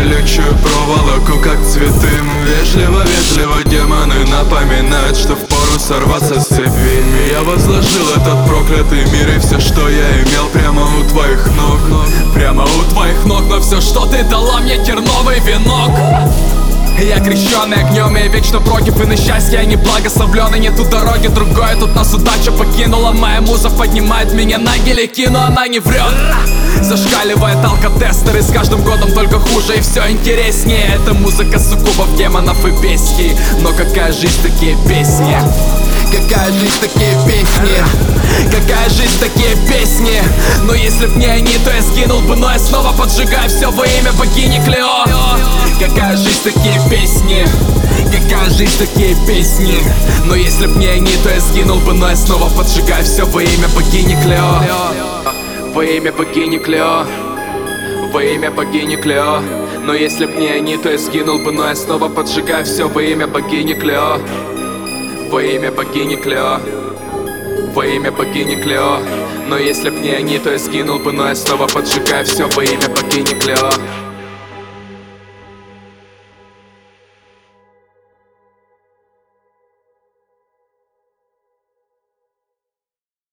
лечу проволоку, как цветы. Вежливо демоны напоминают, что впору сорваться с цепи. Я возложил этот проклятый мир и все, что я имел, прямо у твоих ног. Прямо у твоих ног, но все, что ты дала мне, терновый венок. Я крещеный огнем, я вечно против, и на счастье я не благословленный. Нету дороги другой, тут нас удача покинула. Моя муза поднимает меня на гелики, но она не врет. Зашкаливает алкотестер, и с каждым годом только хуже и все интереснее. Это музыка суккубов, демонов и бестий. Но какая жизнь, такие песни. Какая жизнь, такие песни. Какая жизнь, такие песни. Но если б не они, то я сгинул бы, но я снова поджигаю все во имя богини Клео. Какая жизнь, такие песни. Какая жизнь, такие песни. Но если б не они, то я сгинул бы, но я снова поджигаю все во имя богини Клео. Во имя богини Клео. Во имя богини Клео. Но если б не они, то я сгинул бы, но я снова поджигаю все во имя богини Клео. Во имя богини Клео. Во имя богини Клео. Но если б не они, то я сгинул бы, но я снова поджигаю все во имя богини Клео.